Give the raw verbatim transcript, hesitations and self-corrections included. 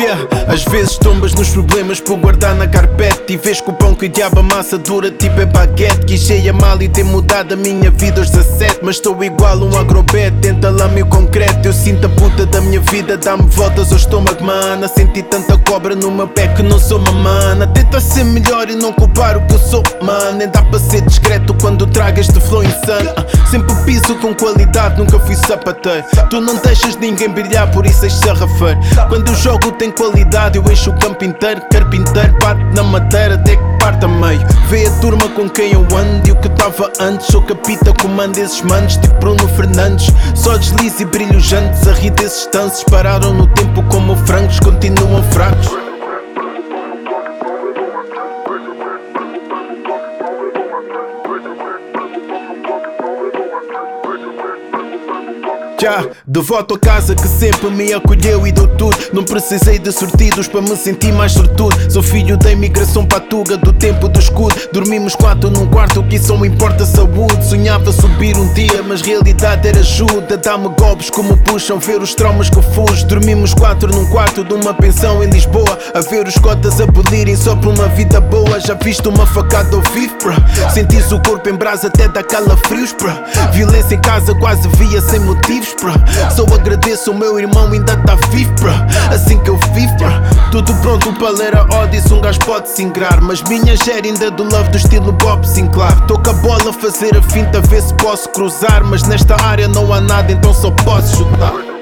Yeah, às vezes tombas nos problemas por guardar na carpete e vês que o pão que o diabo amassa dura tipo é baguete. Quis a mal e ter mudado a minha vida aos dezassete, mas estou igual um agrobete, tenta lame o concreto. Eu sinto a puta da minha vida dá-me voltas ao estômago, mana. Senti tanta cobra no meu pé que não sou mamana. Tenta ser melhor e não culpar o que eu sou, mano. Nem dá para ser discreto quando trago este flow insano. uh, Sempre piso com qualidade, nunca fui sapateiro. Tu não deixas ninguém brilhar, por isso és sarrafeiro. Quando eu jogo tem qualidade, eu encho o campo inteiro. Carpinteiro bate na madeira até que parta meio. Vê a turma com quem eu ando e o que tava antes. Sou capita, comando esses manos tipo Bruno Fernandes. Só deslize e brilho jantes, a rir desses tances. Pararam no tempo como frangos, continuam fracos. Já, de volta a casa que sempre me acolheu e deu tudo. Não precisei de sortidos para me sentir mais sortudo. Sou filho da imigração patuga do tempo do escudo. Dormimos quatro num quarto, o que só importa saúde. Sonhava subir um dia, mas realidade era ajuda. Dá-me golpes como puxam, ver os traumas que eu fujo. Dormimos quatro num quarto de uma pensão em Lisboa, a ver os cotas a bolirem só por uma vida boa. Já viste uma facada ao vivo, bro? Sentis o corpo em brasa até dá calafrios, bro. Violência em casa quase via sem motivos, bro. Só agradeço, o meu irmão ainda tá vivo, bro. Assim que eu vivo, bro. Tudo pronto para ler a Odyssey, um gajo pode se ingrar, mas minha gera ainda do love do estilo Bob Sinclair. Tô com a bola a fazer a finta, ver se posso cruzar, mas nesta área não há nada, então só posso chutar.